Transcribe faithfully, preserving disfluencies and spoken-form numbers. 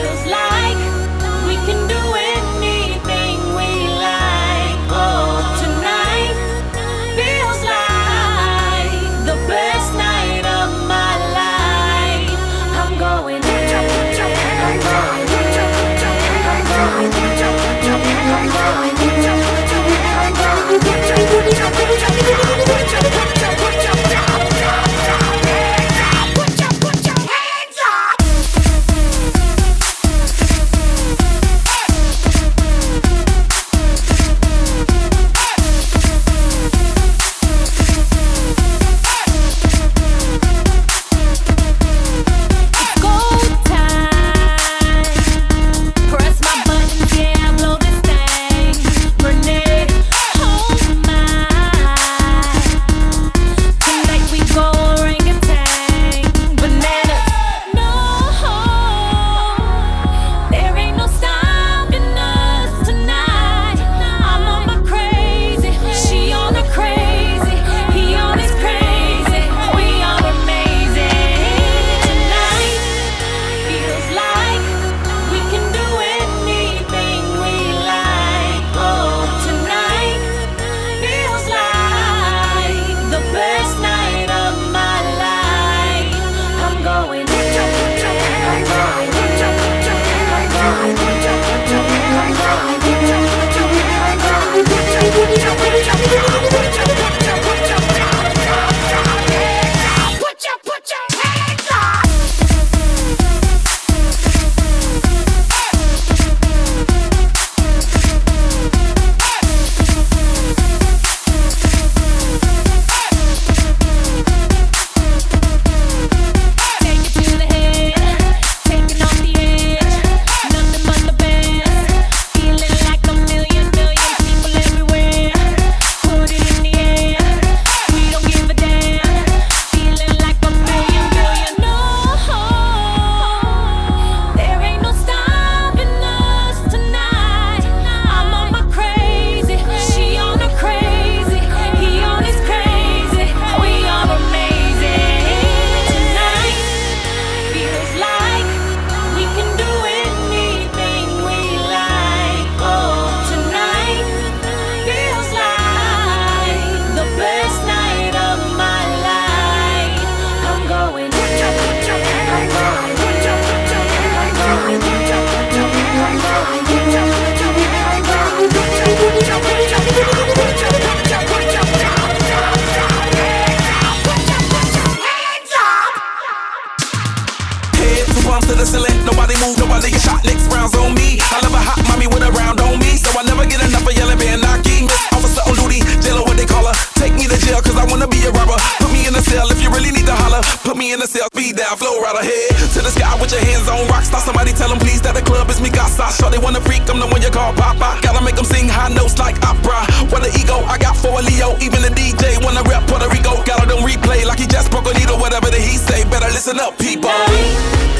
me in the cell, speed down, flow right ahead to the sky with your hands on rockstar. Somebody tell them please that the club is me casa. Sure they wanna freak, I'm the one you call Papa. Gotta make them sing high notes like opera. What the ego, I got for a Leo. Even the D J wanna rep Puerto Rico. Gotta them replay like he just broke a needle. Whatever that he say, better listen up, people.